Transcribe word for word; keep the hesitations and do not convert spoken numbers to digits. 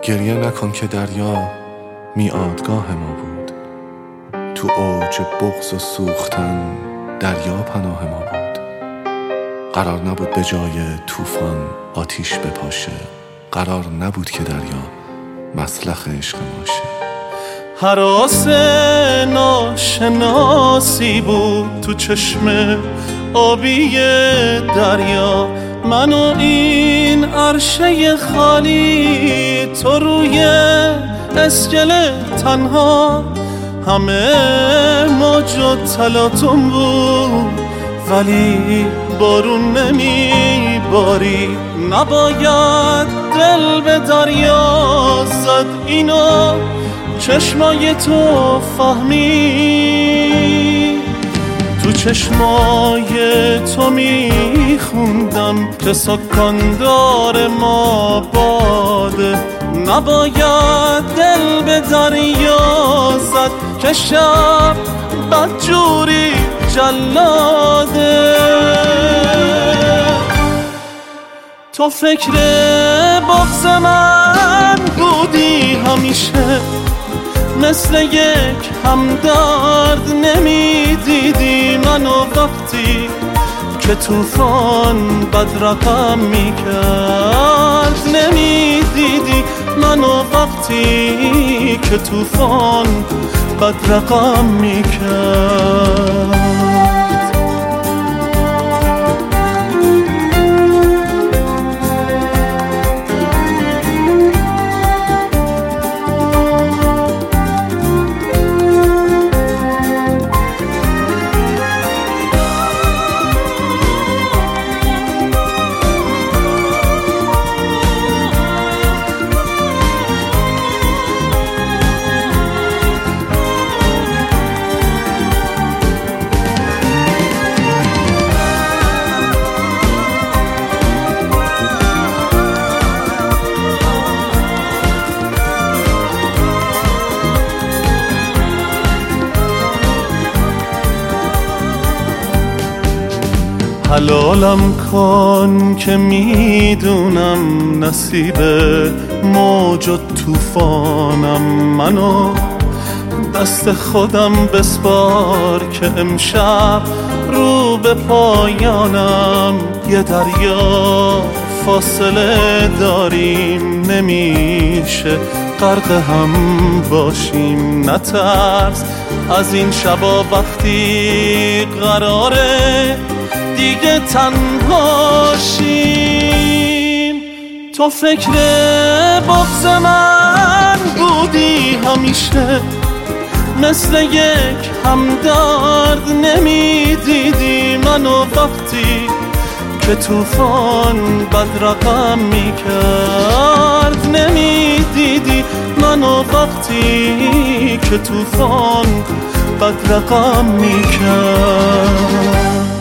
گریه نکن که دریا میعادگاه ما بود. تو اوج بغض و سوختن دریا پناه ما بود. قرار نبود به جای طوفان آتیش بپاشه. قرار نبود که دریا مسلخ عشق ماشه. هراس ناشناسی بود تو چشم آبی دریا. من و این عرشه خالی، تو روی اسکله تنها. همه موج و تلاطم بود ولی بارون نمی باری. نباید دل به دریا زد، اینو چشمای تو فهمی. تو چشمای تو میخوندم که سکندار ما باده. نباید دل به دریا زد که شب بدجوری جلاده. تو فکر بغض من بودی همیشه، مثل یک همدرد نمیدیدی منو وقتی که طوفان بد رقم میکرد. نمیدیدی منو وقتی که طوفان بد رقم میکرد. حلالم کن که میدونم نصیب موج و طوفانم. منو دست خودم بسپار که امشب رو به پایانم. یه دریا فاصله داریم، نمیشه غرق هم باشیم. نترس از این شبا وقتی قراره دیگه تنها شیم. تو فکر بغض من بودی همیشه، مثل یک همدرد نمیدیدی منو وقتی که طوفان بد رقم میکرد. نمیدیدی منو وقتی که طوفان بد رقم میکرد.